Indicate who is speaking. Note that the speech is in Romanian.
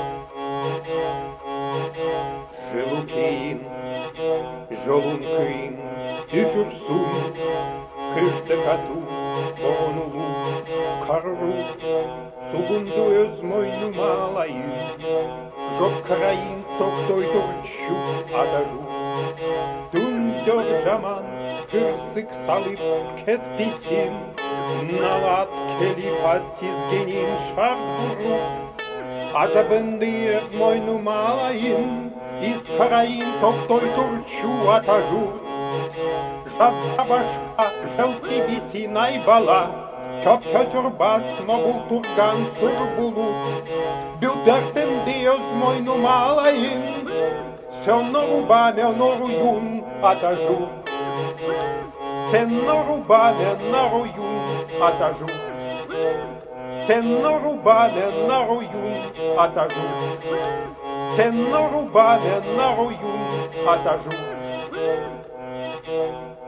Speaker 1: Желукин, Jolunkin, Üşürsün, kışta katu, bonulu, karru, Sugundu öz moynuma alayım, Job krayin toktoy turçu adaju. Dündör zaman, kırsık salıp ketpisin, Nalat kelip attizgenin şart vurup, Azabındı öz moynuma alayım, Из країн токтой турчу атажу, Жазка башка желтый биси найбала, Köpke türbas mobul turgan sur bulut, Büterden diyoz moynuma alayım, Sen noruba me noruyun ataju, Sen noruba me noruyun ataju, Sen noruba me noruyun ataju, Sen noruba me noruyun ataju.